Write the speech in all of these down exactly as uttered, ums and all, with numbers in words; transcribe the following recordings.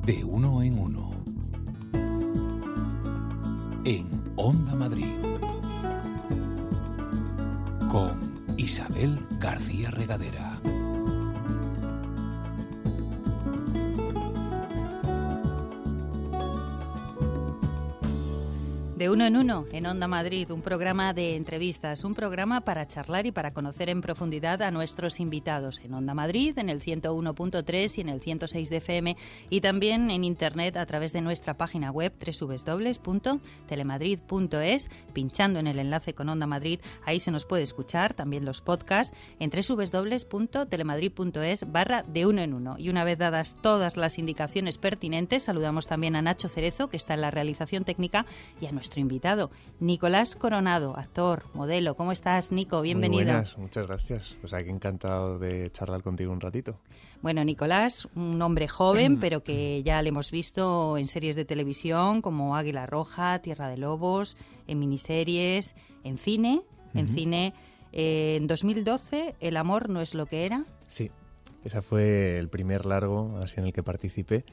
De uno en uno. En Onda Madrid. Con Isabel García Regadera. De uno en uno, en Onda Madrid, un programa de entrevistas, un programa para charlar y para conocer en profundidad a nuestros invitados en Onda Madrid, en el ciento uno punto tres y en el ciento seis de F M, y también en Internet a través de nuestra página web doble u doble u doble u punto telemadrid punto es, pinchando en el enlace con Onda Madrid, ahí se nos puede escuchar, también los podcasts, en doble u doble u doble u punto telemadrid punto es barra de uno en uno. Y una vez dadas todas las indicaciones pertinentes, saludamos también a Nacho Cerezo, que está en la realización técnica, y a nuestro Nuestro invitado, Nicolás Coronado, actor, modelo. ¿Cómo estás, Nico? Bienvenido. Muy buenas, muchas gracias. Pues aquí encantado de charlar contigo un ratito. Bueno, Nicolás, un hombre joven, pero que ya le hemos visto en series de televisión como Águila Roja, Tierra de Lobos, en miniseries, en cine. Uh-huh. En cine, eh, en dos mil doce, El amor no es lo que era. Sí, ese fue el primer largo así en el que participé.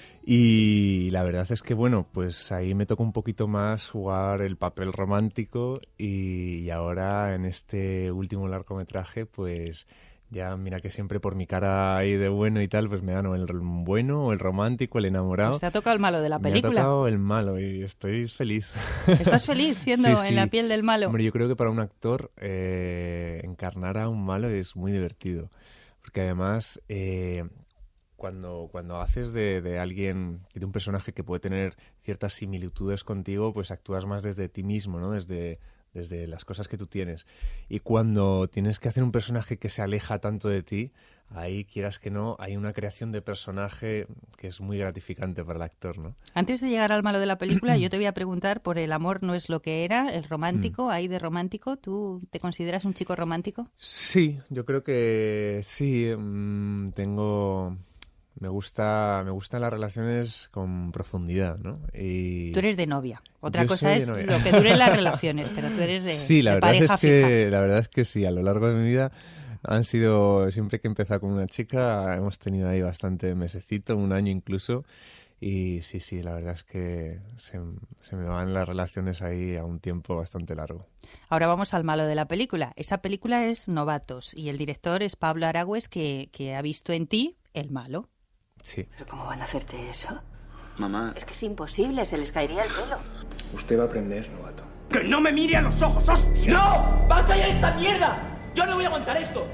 Y la verdad es que, bueno, pues ahí me tocó un poquito más jugar el papel romántico y, y ahora en este último largometraje, pues ya mira que siempre por mi cara ahí de bueno y tal, pues me dan o el bueno o el romántico, el enamorado. Pues te ha tocado el malo de la película. Me ha tocado el malo y estoy feliz. ¿Estás feliz siendo sí, sí. en la piel del malo? Hombre, yo creo que para un actor eh, encarnar a un malo es muy divertido, porque además... Eh, Cuando, cuando haces de, de alguien, de un personaje que puede tener ciertas similitudes contigo, pues actúas más desde ti mismo, ¿no? Desde, desde las cosas que tú tienes. Y cuando tienes que hacer un personaje que se aleja tanto de ti, ahí, quieras que no, hay una creación de personaje que es muy gratificante para el actor, ¿no? Antes de llegar al malo de la película, yo te voy a preguntar por El amor no es lo que era, el romántico, mm. ahí de romántico. ¿Tú te consideras un chico romántico? Sí, yo creo que sí. Mmm, tengo... Me gusta, me gustan las relaciones con profundidad, ¿no? Y tú eres de novia. Otra Yo cosa es lo que duren las relaciones, pero tú eres de, sí, la de verdad pareja es que, fija. La verdad es que sí, a lo largo de mi vida han sido, siempre que he empezado con una chica, hemos tenido ahí bastante mesecito, un año incluso, y sí, sí, la verdad es que se, se me van las relaciones ahí a un tiempo bastante largo. Ahora vamos al malo de la película. Esa película es Novatos, y el director es Pablo Aragües, que, que ha visto en ti el malo. Sí. ¿Pero cómo van a hacerte eso? Mamá... Es que es imposible, se les caería el pelo. Usted va a aprender, novato. ¡Que no me mire a los ojos, hostia! ¡No! ¡Basta ya de esta mierda! ¡Yo no voy a aguantar esto!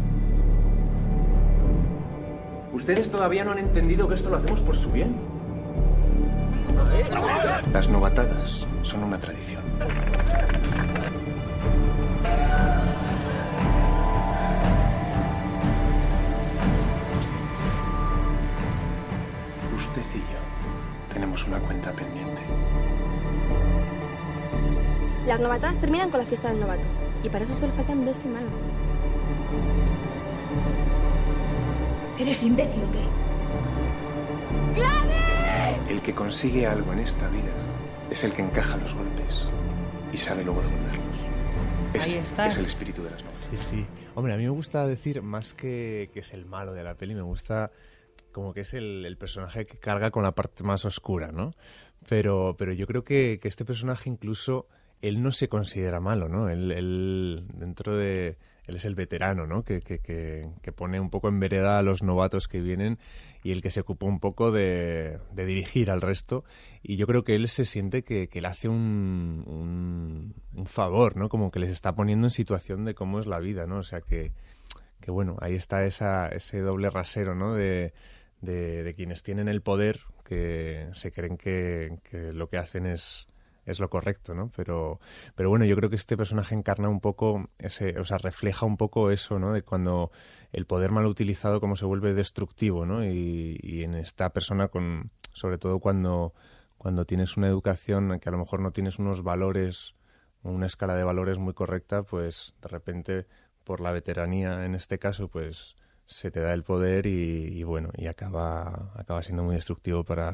Ustedes todavía no han entendido que esto lo hacemos por su bien. Las novatadas son una tradición. Usted y yo tenemos una cuenta pendiente. Las novatadas terminan con la fiesta del novato. Y para eso solo faltan dos semanas. ¿Eres imbécil o qué? ¡Gladys! El que consigue algo en esta vida es el que encaja los golpes y sabe luego devolverlos. Ahí Ese estás. es el espíritu de las novelas. Sí, sí. Hombre, a mí me gusta decir más que, que es el malo de la peli, me gusta... como que es el, el personaje que carga con la parte más oscura, ¿no? Pero, pero yo creo que, que este personaje incluso, él no se considera malo, ¿no? Él, él dentro de... Él es el veterano, ¿no? Que, que, que, que pone un poco en vereda a los novatos que vienen y el que se ocupa un poco de, de dirigir al resto. Y yo creo que él se siente que, que le hace un, un, un favor, ¿no? Como que les está poniendo en situación de cómo es la vida, ¿no? O sea que, que bueno, ahí está esa, ese doble rasero, ¿no? De... De, de quienes tienen el poder, que se creen que, que lo que hacen es, es lo correcto, ¿no? Pero, pero bueno, yo creo que este personaje encarna un poco, ese, o sea, refleja un poco eso, ¿no? De cuando el poder mal utilizado cómo se vuelve destructivo, ¿no? Y, y en esta persona, con, sobre todo cuando, cuando tienes una educación que a lo mejor no tienes unos valores, una escala de valores muy correcta, pues de repente, por la veteranía en este caso, pues... se te da el poder y, y bueno, y acaba acaba siendo muy destructivo para,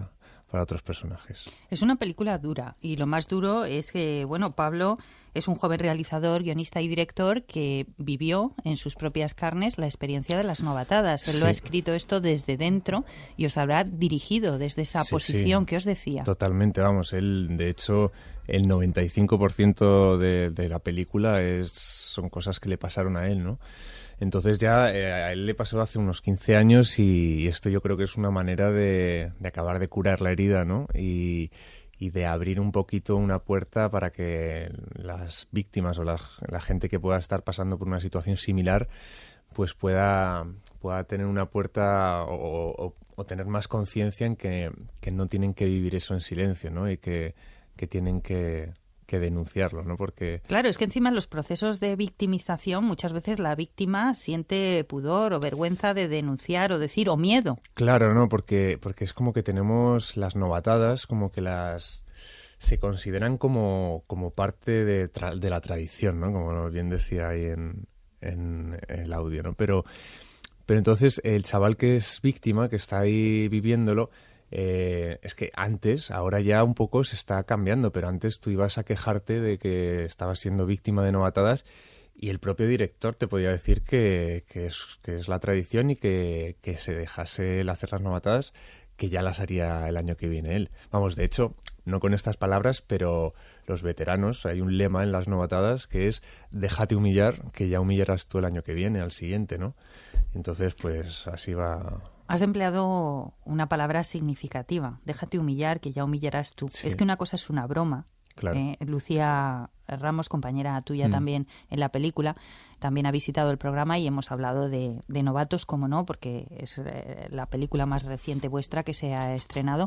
para otros personajes. Es una película dura y lo más duro es que, bueno, Pablo es un joven realizador, guionista y director que vivió en sus propias carnes la experiencia de las novatadas. Él Sí. lo ha escrito esto desde dentro y os habrá dirigido desde esa Sí, posición sí. que os decía. Totalmente, vamos, él, de hecho, el noventa y cinco por ciento de, de la película es, son cosas que le pasaron a él, ¿no? Entonces ya eh, a él le pasó hace unos quince años y esto yo creo que es una manera de, de acabar de curar la herida, ¿no? Y, y de abrir un poquito una puerta para que las víctimas o la, la gente que pueda estar pasando por una situación similar pues pueda, pueda tener una puerta o, o, o tener más conciencia en que, que no tienen que vivir eso en silencio, ¿no? Y que, que tienen que... que denunciarlo, ¿no? Porque... Claro, es que encima en los procesos de victimización muchas veces la víctima siente pudor o vergüenza de denunciar o decir, o miedo. Claro, ¿no? Porque, porque es como que tenemos las novatadas, como que las... se consideran como, como parte de, tra- de la tradición, ¿no? Como bien decía ahí en, en, en el audio, ¿no? Pero, pero entonces el chaval que es víctima, que está ahí viviéndolo, Eh, es que antes, ahora ya un poco se está cambiando, pero antes tú ibas a quejarte de que estabas siendo víctima de novatadas y el propio director te podía decir que, que, es, que es la tradición y que, que se dejase el hacer las novatadas, que ya las haría el año que viene él. Vamos, de hecho, no con estas palabras, pero los veteranos, hay un lema en las novatadas que es déjate humillar, que ya humillarás tú el año que viene, al siguiente, ¿no? Entonces, pues así va... Has empleado una palabra significativa. Déjate humillar, que ya humillarás tú. Sí. Es que una cosa es una broma. Claro. Eh, Lucía Ramos, compañera tuya Mm. también en la película, también ha visitado el programa y hemos hablado de, de Novatos, como no, porque es eh, la película más reciente vuestra que se ha estrenado.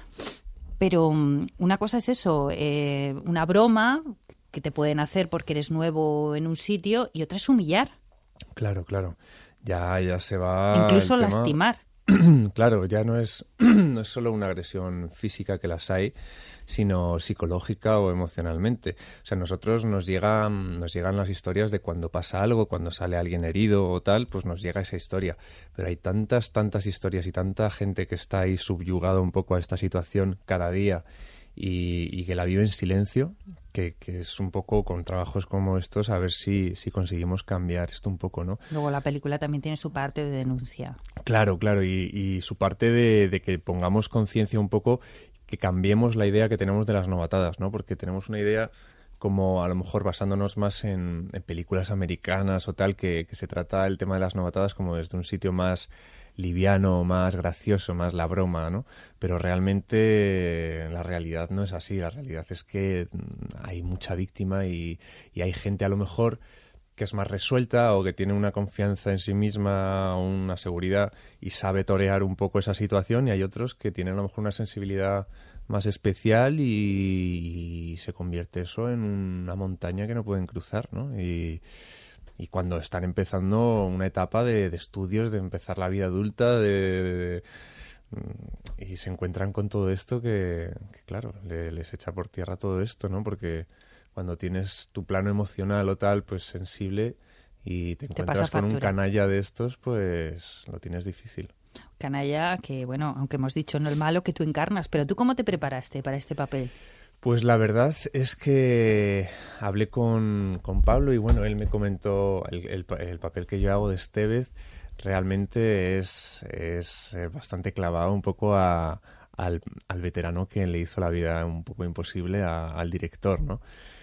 Pero um, una cosa es eso, eh, una broma que te pueden hacer porque eres nuevo en un sitio, y otra es humillar. Claro, claro. Ya, ya se va... Incluso el tema. lastimar. Claro, ya no es, no es solo una agresión física, que las hay, sino psicológica o emocionalmente. O sea, nosotros nos llegan, nos llegan las historias de cuando pasa algo, cuando sale alguien herido o tal, pues nos llega esa historia. Pero hay tantas, tantas historias y tanta gente que está ahí subyugada un poco a esta situación cada día y, y que la vive en silencio, que, que es un poco con trabajos como estos a ver si, si conseguimos cambiar esto un poco, ¿no? Luego la película también tiene su parte de denuncia. Claro, claro, y, y su parte de, de que pongamos conciencia un poco, que cambiemos la idea que tenemos de las novatadas, ¿no? Porque tenemos una idea como a lo mejor basándonos más en, en películas americanas o tal, que, que se trata el tema de las novatadas como desde un sitio más liviano, más gracioso, más la broma, ¿no? Pero realmente la realidad no es así. La realidad es que hay mucha víctima y, y hay gente a lo mejor que es más resuelta o que tiene una confianza en sí misma, una seguridad y sabe torear un poco esa situación, y hay otros que tienen a lo mejor una sensibilidad más especial y, y se convierte eso en una montaña que no pueden cruzar, ¿no? Y, y cuando están empezando una etapa de, de estudios, de empezar la vida adulta, de, de, de, y se encuentran con todo esto que, que claro, le, les echa por tierra todo esto, ¿no? Porque cuando tienes tu plano emocional o tal, pues sensible, y te encuentras te con un canalla de estos, pues lo tienes difícil. Canalla que, bueno, aunque hemos dicho no el malo que tú encarnas, pero ¿tú cómo te preparaste para este papel? Pues la verdad es que hablé con, con Pablo y bueno, él me comentó el, el, el papel que yo hago de Estevez realmente es, es bastante clavado un poco a, al, al veterano que le hizo la vida un poco imposible a, al director, ¿no?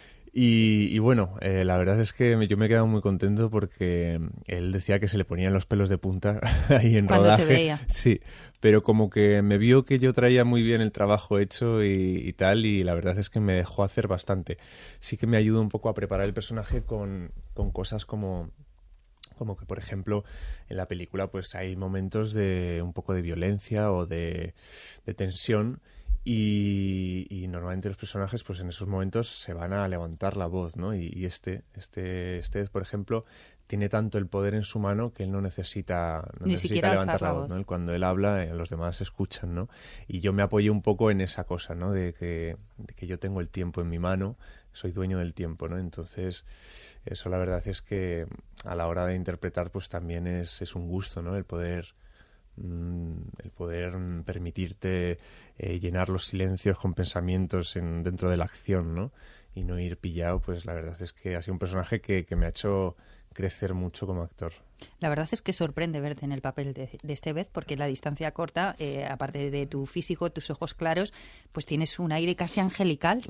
Y, y bueno, eh, la verdad es que me, yo me he quedado muy contento porque él decía que se le ponían los pelos de punta ahí en Cuando rodaje. te veía. Sí, pero como que me vio que yo traía muy bien el trabajo hecho y, y tal, y la verdad es que me dejó hacer bastante. Sí que me ayudó un poco a preparar el personaje con, con cosas como... como que, por ejemplo, en la película pues hay momentos de un poco de violencia o de, de tensión. Y, y normalmente los personajes pues en esos momentos se van a levantar la voz, ¿no? Y, y este, este, este, por ejemplo, tiene tanto el poder en su mano que él no necesita, no Ni necesita siquiera levantar alzar la la voz, voz. ¿no? Él, cuando él habla, eh, los demás escuchan, ¿no? Y yo me apoyé un poco en esa cosa, ¿no? De que, de que yo tengo el tiempo en mi mano, soy dueño del tiempo, ¿no? Entonces, eso la verdad es que a la hora de interpretar pues también es, es un gusto, ¿no? El poder el poder permitirte eh, llenar los silencios con pensamientos en, dentro de la acción, ¿no? Y no ir pillado, pues la verdad es que ha sido un personaje que, que me ha hecho crecer mucho como actor. La verdad es que sorprende verte en el papel de, de Estevez, porque la distancia corta, eh, aparte de tu físico, tus ojos claros, pues tienes un aire casi angelical.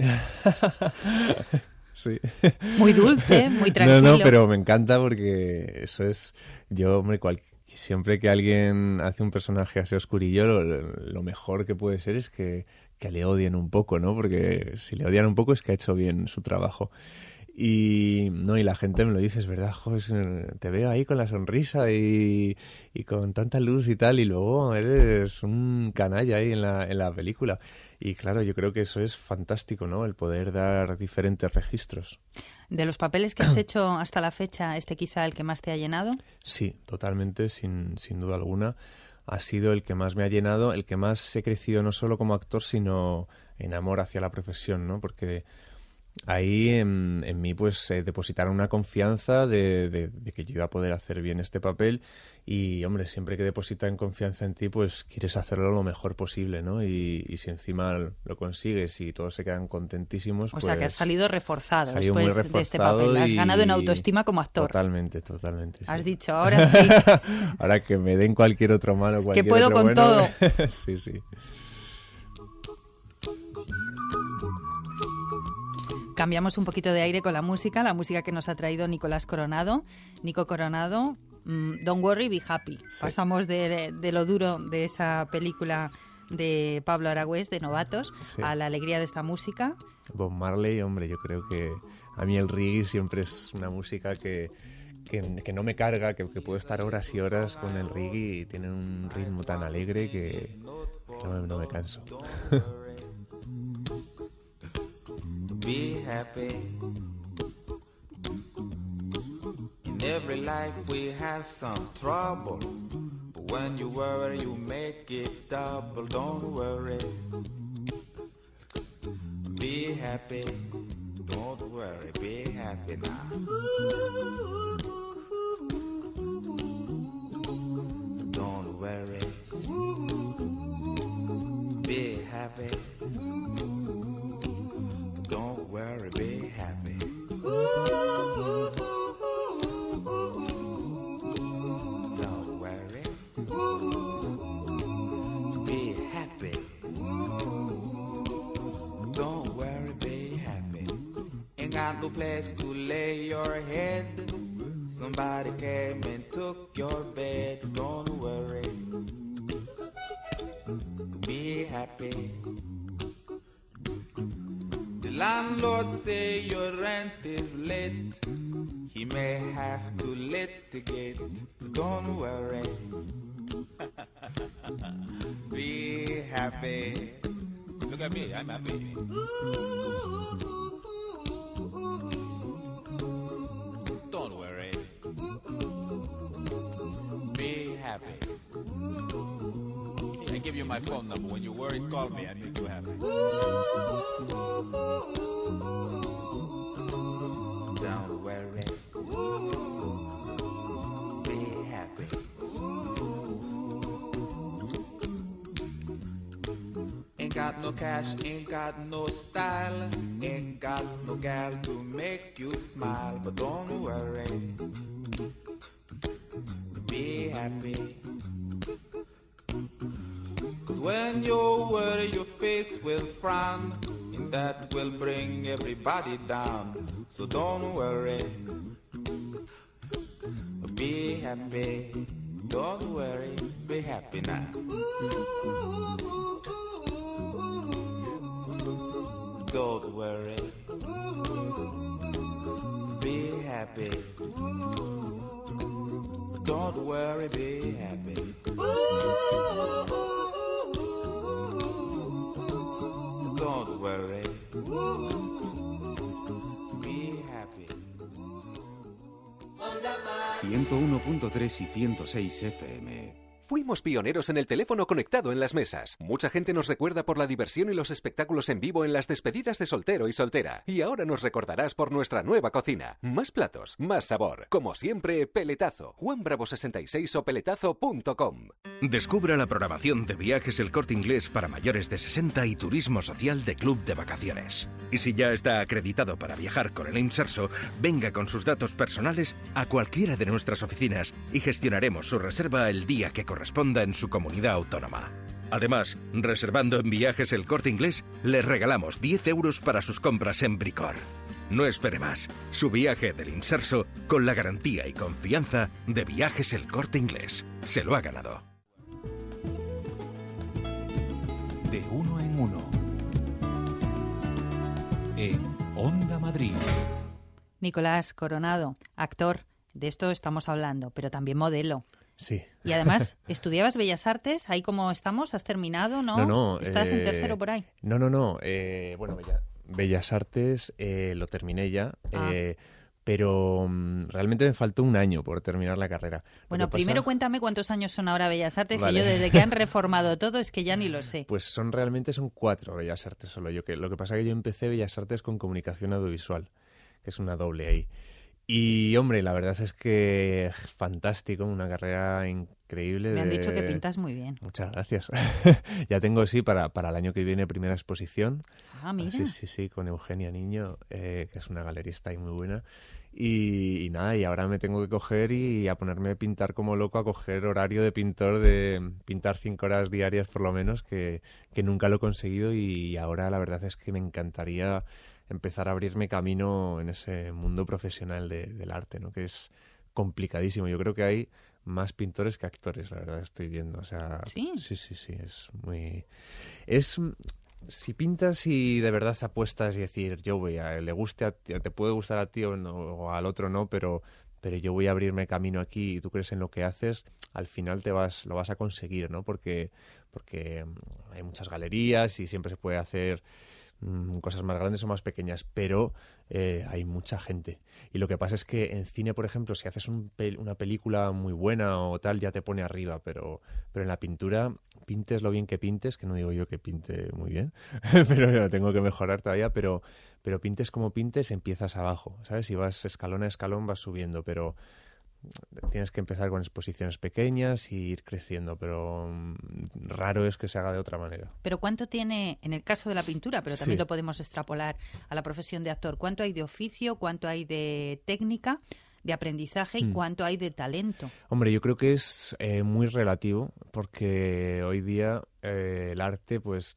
Sí. Muy dulce, muy tranquilo. No, no, pero me encanta porque eso es... Yo, hombre, cual, siempre que alguien hace un personaje así oscurillo, lo, lo mejor que puede ser es que, que le odien un poco, ¿no? Porque si le odian un poco es que ha hecho bien su trabajo. Y no y la gente me lo dice, es verdad, joder, te veo ahí con la sonrisa y, y con tanta luz y tal, y luego eres un canalla ahí en la, en la película. Y claro, yo creo que eso es fantástico, ¿no? El poder dar diferentes registros. ¿De los papeles que has hecho hasta la fecha, este quizá el que más te ha llenado? Sí, totalmente, sin, sin duda alguna. Ha sido el que más me ha llenado, el que más he crecido no solo como actor, sino en amor hacia la profesión, ¿no? Porque ahí en, en mí pues eh, depositaron una confianza de, de, de que yo iba a poder hacer bien este papel y, hombre, siempre que depositan confianza en ti, pues quieres hacerlo lo mejor posible, ¿no? Y, y si encima lo consigues y todos se quedan contentísimos, o pues... sea, que has salido reforzado salido después muy reforzado de este papel. Has ganado en autoestima como actor. Totalmente, totalmente. Sí. Has dicho, ahora sí. Ahora que me den cualquier otro malo, cualquier que puedo otro con bueno, todo. Sí, sí. Cambiamos un poquito de aire con la música, la música que nos ha traído Nicolás Coronado. Nico Coronado, mm, Don't Worry, Be Happy. Sí. Pasamos de, de lo duro de esa película de Pablo Aragüés, de Novatos, sí, a la alegría de esta música. Bob Marley, hombre, yo creo que a mí el reggae siempre es una música que, que, que no me carga, que, que puedo estar horas y horas con el reggae y tiene un ritmo tan alegre que, que no, no me canso. Be happy. In every life we have some trouble, but when you worry you make it double. Don't worry. Be happy. Don't worry. Be happy now. Don't worry. Be happy. Don't worry, be happy. Don't worry. Be happy. Don't worry, be happy. Ain't got no place to lay your head. Somebody came and took your bed. Don't worry. Be happy. Landlord say your rent is late. He may have to litigate. Don't worry. Be happy. Look at me, I'm happy. Don't worry. Be happy. I give you my phone number. When you worry, call me. I make you happy. Don't worry. Be happy. Ain't got no cash, ain't got no style, ain't got no gal to make you smile, but don't worry. Be happy. Cause when you worry, your face will frown, and that will bring everybody down. So don't worry, be happy. Don't worry, be happy now. Don't worry, be happy. Don't worry, be happy. Don't worry, be happy. ciento uno punto tres y ciento seis F M. Fuimos pioneros en el teléfono conectado en las mesas. Mucha gente nos recuerda por la diversión y los espectáculos en vivo en las despedidas de soltero y soltera. Y ahora nos recordarás por nuestra nueva cocina. Más platos, más sabor. Como siempre, Peletazo. Juan Bravo sesenta y seis o peletazo punto com. Descubra la programación de Viajes El Corte Inglés para mayores de sesenta y turismo social de Club de Vacaciones. Y si ya está acreditado para viajar con el Inserso, venga con sus datos personales a cualquiera de nuestras oficinas y gestionaremos su reserva el día que corresponda en su comunidad autónoma. Además, reservando en Viajes El Corte Inglés, le regalamos diez euros para sus compras en Bricor. No espere más. Su viaje del Inserso con la garantía y confianza de Viajes El Corte Inglés. Se lo ha ganado. De uno en uno. En Onda Madrid. Nicolás Coronado, actor, de esto estamos hablando, pero también modelo. Sí. Y además, ¿estudiabas Bellas Artes? ¿Ahí cómo estamos? ¿Has terminado? ¿No? No, no. ¿Estás eh, en tercero por ahí? No, no, no. Eh, bueno, Bella, Bellas Artes eh, lo terminé ya, Ah. eh, pero um, realmente me faltó un año por terminar la carrera. Lo Bueno, que pasa- primero cuéntame cuántos años son ahora Bellas Artes, Vale. que yo desde que han reformado todo es que ya ni lo sé. Pues son realmente son cuatro Bellas Artes solo. Yo que lo que pasa es que yo empecé Bellas Artes con comunicación audiovisual, que es una doble ahí. Y hombre, la verdad es que fantástico, una carrera increíble. Me han de- dicho que pintas muy bien. Muchas gracias. Ya tengo, sí, para, para el año que viene primera exposición. Ah, mira. Sí, sí, sí, con Eugenia Niño, eh, que es una galerista y muy buena. Y, y nada, y ahora me tengo que coger y a ponerme a pintar como loco, a coger horario de pintor, de pintar cinco horas diarias por lo menos, que, que nunca lo he conseguido y ahora la verdad es que me encantaría empezar a abrirme camino en ese mundo profesional de- del arte, ¿no? Que es complicadísimo. Yo creo que hay más pintores que actores, la verdad, estoy viendo. O sea, ¿Sí? sí, sí, sí, es muy... Es... Si pintas y de verdad apuestas y decir, yo voy a... Le guste a ti, te puede gustar a ti o, no, o al otro no, pero, pero yo voy a abrirme camino aquí y tú crees en lo que haces, al final te vas lo vas a conseguir, ¿no? Porque, porque mm, hay muchas galerías y siempre se puede hacer mm, cosas más grandes o más pequeñas, pero eh, hay mucha gente. Y lo que pasa es que en cine, por ejemplo, si haces un pel- una película muy buena o tal, ya te pone arriba, pero, pero en la pintura, pintes lo bien que pintes, que no digo yo que pinte muy bien, pero yo tengo que mejorar todavía, pero, pero pintes como pintes, empiezas abajo, ¿sabes? Si vas escalón a escalón, vas subiendo, pero tienes que empezar con exposiciones pequeñas y ir creciendo, pero mm, raro es que se haga de otra manera. Pero ¿cuánto tiene, en el caso de la pintura, pero también Sí. lo podemos extrapolar a la profesión de actor, cuánto hay de oficio, cuánto hay de técnica, de aprendizaje y Mm. cuánto hay de talento? Hombre, yo creo que es eh, muy relativo porque hoy día eh, el arte, pues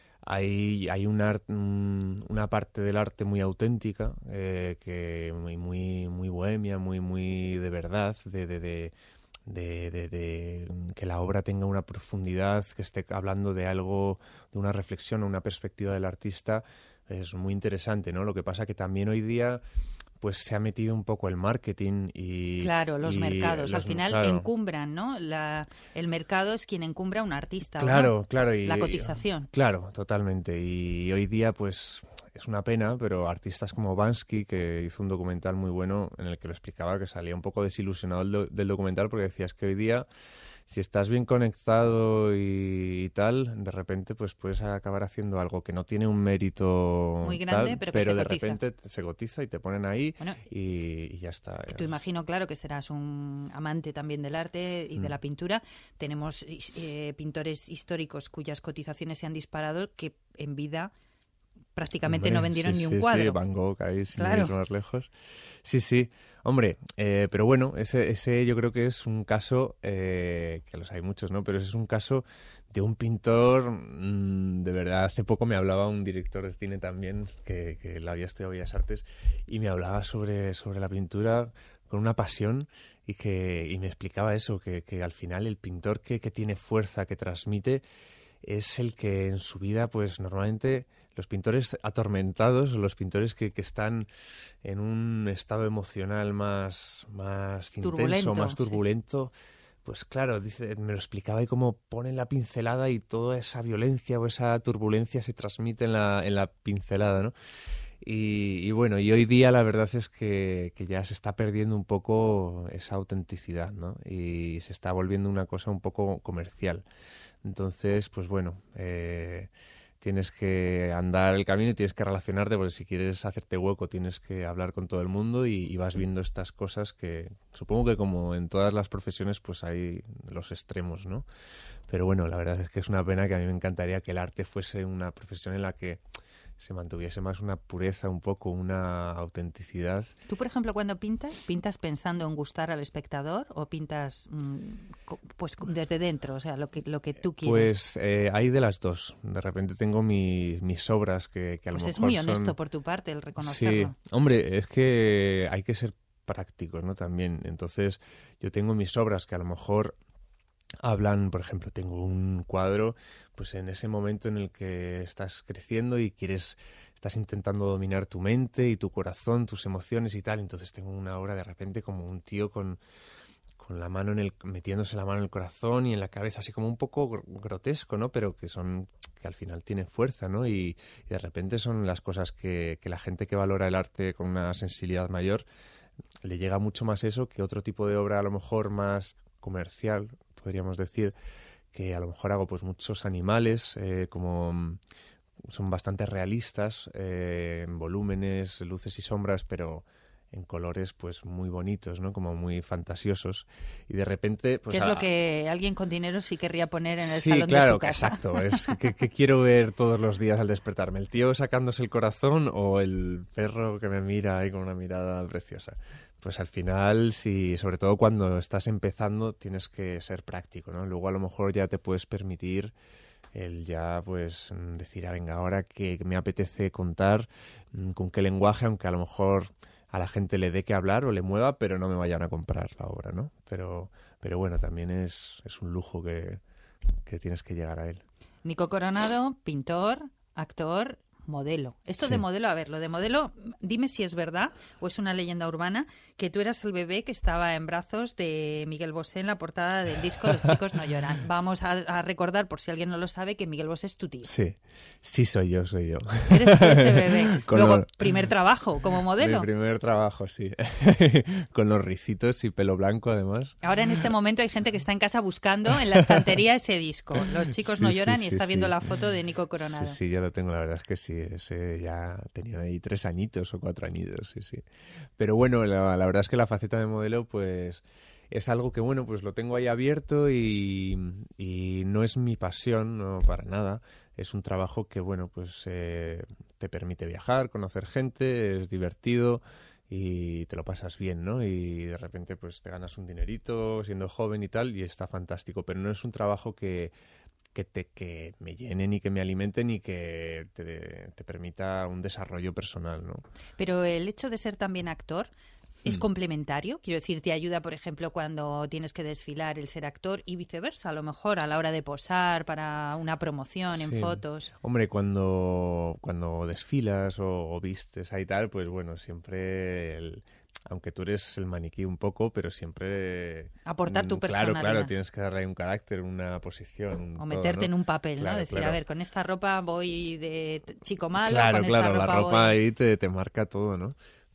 hay, hay un art- un- una parte del arte muy auténtica, eh, que muy, muy, muy bohemia, muy, muy de verdad, de, de, de, de, de- de que la obra tenga una profundidad, que esté hablando de algo, de una reflexión o una perspectiva del artista, es muy interesante, ¿no? Lo que pasa que también hoy día pues se ha metido un poco el marketing y... Claro, los y mercados. Al los- final claro. encumbran, ¿no? La, el mercado es quien encumbra a un artista. ¿o Claro, no? claro. Y, La cotización. Claro, totalmente. Y hoy día, pues, es una pena, pero artistas como Bansky, que hizo un documental muy bueno en el que lo explicaba, que salía un poco desilusionado del, do- del documental porque decía, es que hoy día, si estás bien conectado y, y tal, de repente, pues puedes acabar haciendo algo que no tiene un mérito Muy grande, tal, pero que se de cotiza. repente te- se cotiza y te ponen ahí Bueno, y, y ya está. Tú imagino, claro, que serás un amante también del arte y de Mm. la pintura. Tenemos eh, pintores históricos cuyas cotizaciones se han disparado que en vida prácticamente Hombre, no vendieron sí, ni un sí, cuadro. Sí, Van Gogh ahí, sin Claro. ir más lejos. Sí, sí. Hombre, eh, pero bueno, ese, ese yo creo que es un caso, eh, que los hay muchos, ¿no? Pero ese es un caso de un pintor, mmm, de verdad, hace poco me hablaba un director de cine también, que, que él había estudiado Bellas Artes, y me hablaba sobre, sobre la pintura con una pasión y que y me explicaba eso, que, que al final el pintor que, que tiene fuerza, que transmite, es el que en su vida, pues normalmente los pintores atormentados, los pintores que, que están en un estado emocional más, más intenso, Turbulento, más sí. turbulento, pues claro, dice, me lo explicaba y cómo ponen la pincelada y toda esa violencia o esa turbulencia se transmite en la, en la pincelada, ¿no? Y, y bueno, y hoy día la verdad es que, que ya se está perdiendo un poco esa autenticidad, ¿no? Y se está volviendo una cosa un poco comercial. Entonces, pues bueno, eh, tienes que andar el camino y tienes que relacionarte, porque si quieres hacerte hueco tienes que hablar con todo el mundo y, y vas viendo estas cosas que supongo que como en todas las profesiones pues hay los extremos, ¿no? Pero bueno, la verdad es que es una pena, que a mí me encantaría que el arte fuese una profesión en la que se mantuviese más una pureza, un poco, una autenticidad. Tú, por ejemplo, cuando pintas, ¿pintas pensando en gustar al espectador o pintas mmm, pues desde dentro, o sea, lo que lo que tú quieres? Pues eh, hay de las dos. De repente tengo mi, mis obras que, que a pues lo mejor es muy honesto son... por tu parte el reconocerlo. Sí, hombre, es que hay que ser prácticos, ¿no? También. Entonces, yo tengo mis obras que a lo mejor hablan, por ejemplo, tengo un cuadro, pues en ese momento en el que estás creciendo y quieres, estás intentando dominar tu mente y tu corazón, tus emociones y tal, entonces tengo una obra de repente como un tío con, con la mano en el, metiéndose la mano en el corazón y en la cabeza, así como un poco gr- grotesco, ¿no? Pero que son, que al final tiene fuerza, ¿no? Y, y de repente son las cosas que, que la gente que valora el arte con una sensibilidad mayor le llega mucho más eso que otro tipo de obra a lo mejor más comercial, podríamos decir, que a lo mejor hago pues muchos animales, eh, como son bastante realistas, eh, en volúmenes, luces y sombras, pero en colores pues muy bonitos, ¿no? Como muy fantasiosos. Y de repente... Pues, ¿Qué es a... lo que alguien con dinero sí querría poner en el sí, salón claro, de su casa? Exacto. Es que, que quiero ver todos los días al despertarme. ¿El tío sacándose el corazón o el perro que me mira ahí con una mirada preciosa? Pues al final, sí, sobre todo cuando estás empezando, tienes que ser práctico, ¿no? Luego a lo mejor ya te puedes permitir el ya, pues, decir, ah, venga, ahora que me apetece contar, con qué lenguaje, aunque a lo mejor a la gente le dé que hablar o le mueva, pero no me vayan a comprar la obra, ¿no? Pero, pero bueno, también es, es un lujo que, que tienes que llegar a él. Nico Coronado, pintor, actor, modelo. Esto Sí. de modelo, a ver, lo de modelo, dime si es verdad o es una leyenda urbana, que tú eras el bebé que estaba en brazos de Miguel Bosé en la portada del disco Los chicos no lloran. Vamos a, a recordar, por si alguien no lo sabe, que Miguel Bosé es tu tío. Sí, sí soy yo, soy yo. Eres tú ese bebé. Con Luego, los... primer trabajo como modelo. Mi primer trabajo, sí. Con los ricitos y pelo blanco, además. Ahora en este momento hay gente que está en casa buscando en la estantería ese disco. Los chicos Sí, no sí, lloran sí, y está sí. viendo la foto de Nico Coronado. Sí, sí, ya lo tengo, la verdad es que sí. Ese ya tenía ahí tres añitos o cuatro añitos, sí, sí. Pero bueno, la, la verdad es que la faceta de modelo, pues, es algo que, bueno, pues lo tengo ahí abierto y, y no es mi pasión, no para nada. Es un trabajo que, bueno, pues eh, te permite viajar, conocer gente, es divertido y te lo pasas bien, ¿no? Y de repente, pues, te ganas un dinerito siendo joven y tal, y está fantástico. Pero no es un trabajo que... Que, te, que me llenen y que me alimenten y que te, te permita un desarrollo personal, ¿no? Pero el hecho de ser también actor es Mm. complementario. Quiero decir, te ayuda, por ejemplo, cuando tienes que desfilar el ser actor y viceversa, a lo mejor a la hora de posar para una promoción en Sí. fotos. Hombre, cuando, cuando desfilas o, o vistes ahí tal, pues bueno, siempre... El, aunque tú eres el maniquí un poco, pero siempre... Aportar tu mm, personalidad. Claro, claro, tienes que darle un carácter, una posición, un O todo, meterte ¿no? en un papel, Claro, ¿no? Decir, claro. a ver, con esta ropa voy de chico malo, Claro, con claro, esta la ropa, ropa voy... ahí te, te marca todo, ¿no?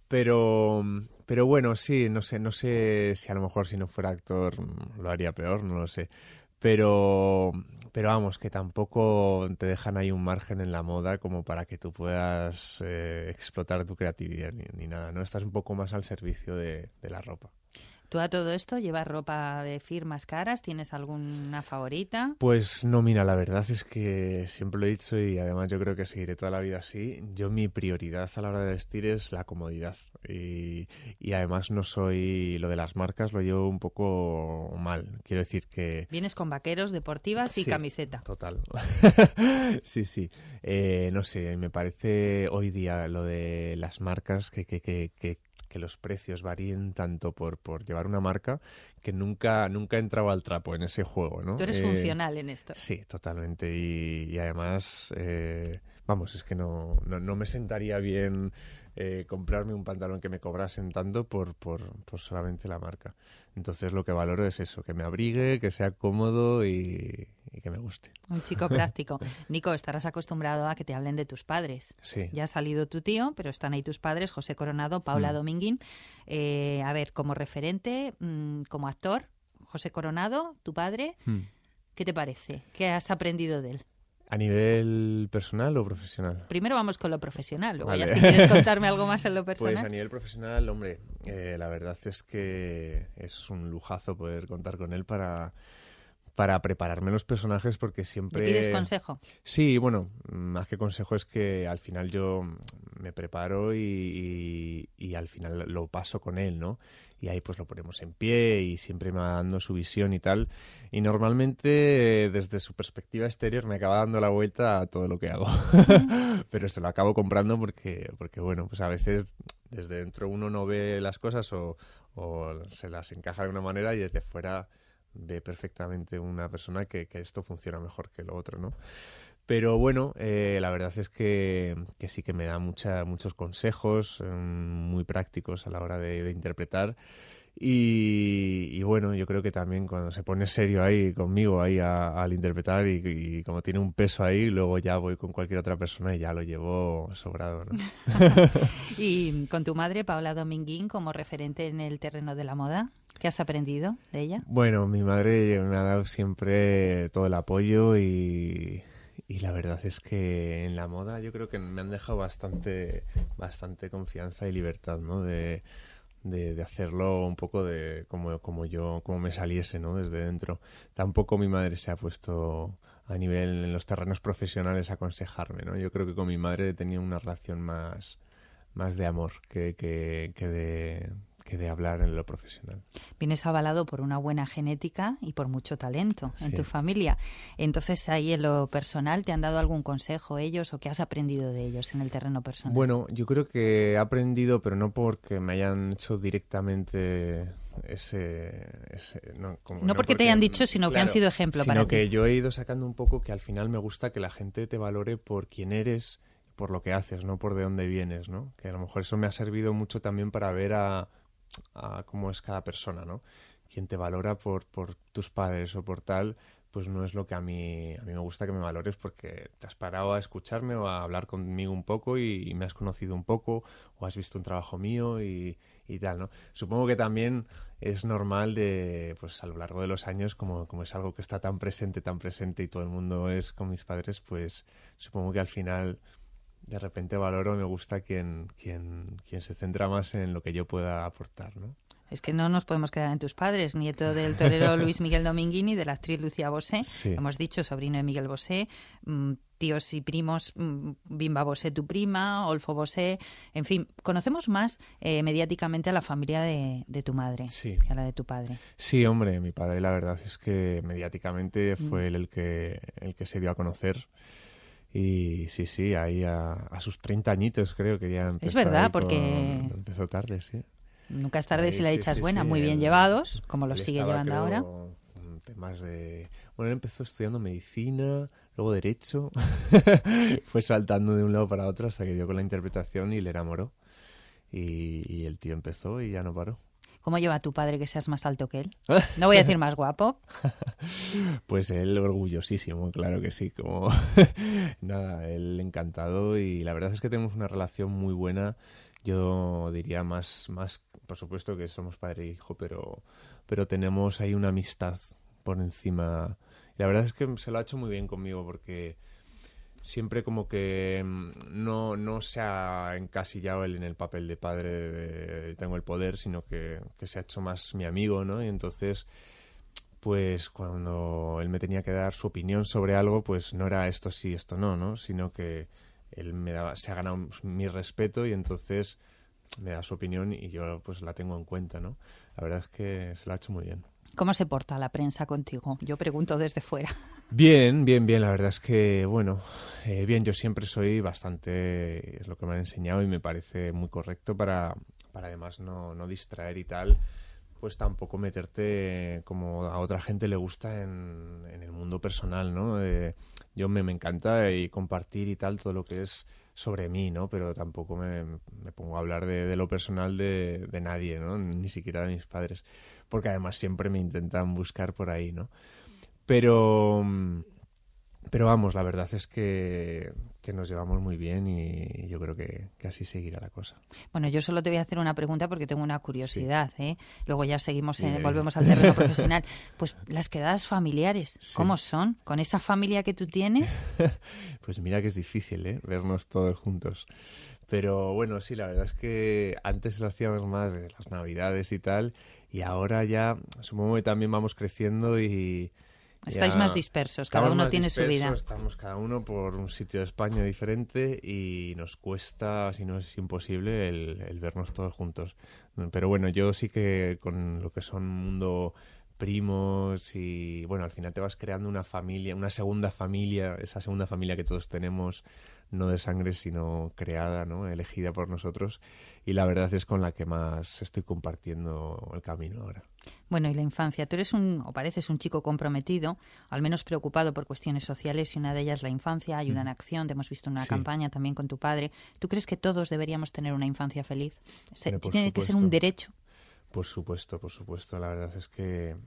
Pero, pero bueno, sí, no sé, no sé si a lo mejor si no fuera actor lo haría peor, no lo sé. Pero, pero vamos, que tampoco te dejan ahí un margen en la moda como para que tú puedas eh, explotar tu creatividad ni, ni nada, ¿no? Estás un poco más al servicio de, de la ropa. ¿Tú a todo esto llevas ropa de firmas caras? ¿Tienes alguna favorita? Pues no, mira, la verdad es que siempre lo he dicho y además yo creo que seguiré toda la vida así. Yo mi prioridad a la hora de vestir es la comodidad y, y además no soy, lo de las marcas lo llevo un poco mal. Quiero decir que... Vienes con vaqueros, deportivas y Sí, camiseta. Total. Sí, sí. Eh, no sé, me parece hoy día lo de las marcas que... que, que, que que los precios varíen tanto por, por llevar una marca que nunca nunca he entrado al trapo en ese juego, ¿no? Tú eres Eh, funcional en esto. Sí, totalmente. Y, y además, eh, vamos, es que no, no, no me sentaría bien eh, comprarme un pantalón que me cobrasen tanto por, por, por solamente la marca. Entonces lo que valoro es eso, que me abrigue, que sea cómodo y, y que me guste. Un chico práctico. Nico, estarás acostumbrado a que te hablen de tus padres. Sí. Ya ha salido tu tío, pero están ahí tus padres, José Coronado, Paula mm. Dominguín. Eh, a ver, como referente, mmm, como actor, José Coronado, tu padre, mm. ¿qué te parece? ¿Qué has aprendido de él? ¿A nivel personal o profesional? Primero vamos con lo profesional, luego vale. ya si quieres contarme algo más en lo personal. Pues a nivel profesional, hombre, eh, la verdad es que es un lujazo poder contar con él para, para prepararme los personajes, porque siempre... ¿Le pides consejo? Sí, bueno, más que consejo es que al final yo me preparo y, y, y al final lo paso con él, ¿no? Y ahí pues lo ponemos en pie y siempre me va dando su visión y tal. Y normalmente desde su perspectiva exterior me acaba dando la vuelta a todo lo que hago. Pero se lo acabo comprando porque, porque, bueno, pues a veces desde dentro uno no ve las cosas o, o se las encaja de una manera y desde fuera ve perfectamente una persona que, que esto funciona mejor que lo otro, ¿no? Pero bueno, eh, la verdad es que, que sí que me da mucha, muchos consejos eh, muy prácticos a la hora de, de interpretar. Y, y bueno, yo creo que también cuando se pone serio ahí conmigo ahí a, al interpretar y, y como tiene un peso ahí, luego ya voy con cualquier otra persona y ya lo llevo sobrado, ¿no? Y con tu madre, Paula Dominguín, como referente en el terreno de la moda, ¿qué has aprendido de ella? Bueno, mi madre me ha dado siempre todo el apoyo y... Y la verdad es que en la moda yo creo que me han dejado bastante bastante confianza y libertad, ¿no? De, de, de hacerlo un poco de como, como yo, como me saliese, ¿no? Desde dentro. Tampoco mi madre se ha puesto a nivel en los terrenos profesionales a aconsejarme, ¿no? Yo creo que con mi madre tenía una relación más, más de amor que, que, que de... que de hablar en lo profesional. Vienes avalado por una buena genética y por mucho talento en sí. tu familia. Entonces, ahí en lo personal, ¿te han dado algún consejo ellos o qué has aprendido de ellos en el terreno personal? Bueno, yo creo que he aprendido, pero no porque me hayan hecho directamente ese... ese no, como, no, no porque, porque te hayan dicho, sino claro, que han sido ejemplo para ti. Sino que yo he ido sacando un poco que al final me gusta que la gente te valore por quién eres, por lo que haces, no por de dónde vienes, ¿no? Que a lo mejor eso me ha servido mucho también para ver a... a cómo es cada persona, ¿no? Quien te valora por, por tus padres o por tal, pues no es lo que a mí a mí me gusta que me valores porque te has parado a escucharme o a hablar conmigo un poco y, y me has conocido un poco o has visto un trabajo mío y, y tal, ¿no? Supongo que también es normal de, pues a lo largo de los años, como, como es algo que está tan presente, tan presente y todo el mundo es con mis padres, pues supongo que al final... de repente valoro, me gusta quien, quien, quien se centra más en lo que yo pueda aportar, ¿no? Es que no nos podemos quedar en tus padres, nieto del torero Luis Miguel Dominguín y de la actriz Lucía Bosé. Sí. Hemos dicho sobrino de Miguel Bosé, mmm, tíos y primos, mmm, Bimba Bosé, tu prima, Olfo Bosé, en fin, conocemos más eh, mediáticamente a la familia de, de tu madre sí. que a la de tu padre. Sí, hombre, mi padre la verdad es que mediáticamente fue mm. él el que, el que se dio a conocer. Y sí, sí, ahí a, a sus treinta añitos creo que ya empezó. Es verdad, con... porque... Empezó tarde, sí. Nunca es tarde ahí, si la dicha sí, es buena, sí, muy bien él, llevados, como lo sigue estaba, llevando creo, ahora. Temas de... Bueno, él empezó estudiando medicina, luego derecho, fue saltando de un lado para otro hasta que dio con la interpretación y le enamoró. Y, y el tío empezó y ya no paró. ¿Cómo lleva tu padre que seas más alto que él? No voy a decir más guapo. Pues él orgullosísimo, claro que sí. Como nada, él encantado y la verdad es que tenemos una relación muy buena. Yo diría más, más por supuesto que somos padre e hijo, pero, pero tenemos ahí una amistad por encima. Y la verdad es que se lo ha hecho muy bien conmigo porque... siempre como que no, no se ha encasillado él en el papel de padre de, de tengo el poder, sino que, que se ha hecho más mi amigo, ¿no? Y entonces, pues cuando él me tenía que dar su opinión sobre algo, pues no era esto sí, esto no, ¿no? Sino que él me daba, se ha ganado mi respeto y entonces me da su opinión y yo pues la tengo en cuenta, ¿no? La verdad es que se lo ha hecho muy bien. ¿Cómo se porta la prensa contigo? Yo pregunto desde fuera. Bien, bien, bien. La verdad es que, bueno, eh, bien, yo siempre soy bastante, es lo que me han enseñado y me parece muy correcto para, para además no, no distraer y tal, pues tampoco meterte como a otra gente le gusta en, en el mundo personal, ¿no? Eh, yo me, me encanta y compartir y tal todo lo que es sobre mí, ¿no? Pero tampoco me, me pongo a hablar de, de lo personal de, de nadie, ¿no? Ni siquiera de mis padres, porque además siempre me intentan buscar por ahí, ¿no? Pero, pero vamos, la verdad es que, que nos llevamos muy bien y yo creo que, que así seguirá la cosa. Bueno, yo solo te voy a hacer una pregunta porque tengo una curiosidad, sí. ¿eh? Luego ya seguimos, en, sí. volvemos al terreno profesional. Pues las quedadas familiares, sí. ¿Cómo son? ¿Con esa familia que tú tienes? Pues mira que es difícil, ¿eh? Vernos todos juntos. Pero bueno, sí, la verdad es que antes lo hacíamos más de las Navidades y tal, y ahora ya supongo que también vamos creciendo y... Estáis ya más dispersos, cada uno tiene dispersos, su vida. Estamos cada uno por un sitio de España diferente y nos cuesta, si no es imposible, el, el vernos todos juntos. Pero bueno, yo sí que con lo que son mundo primos y bueno, al final te vas creando una familia, una segunda familia, esa segunda familia que todos tenemos, no de sangre sino creada, ¿no? Elegida por nosotros, y la verdad es con la que más estoy compartiendo el camino ahora. Bueno, y la infancia, tú eres un, o pareces un chico comprometido, al menos preocupado por cuestiones sociales, y una de ellas la infancia, Ayuda en Acción, te hemos visto en una sí. campaña también con tu padre. ¿Tú crees que todos deberíamos tener una infancia feliz? ¿Tiene supuesto. que ser un derecho? Por supuesto, por supuesto. La verdad es que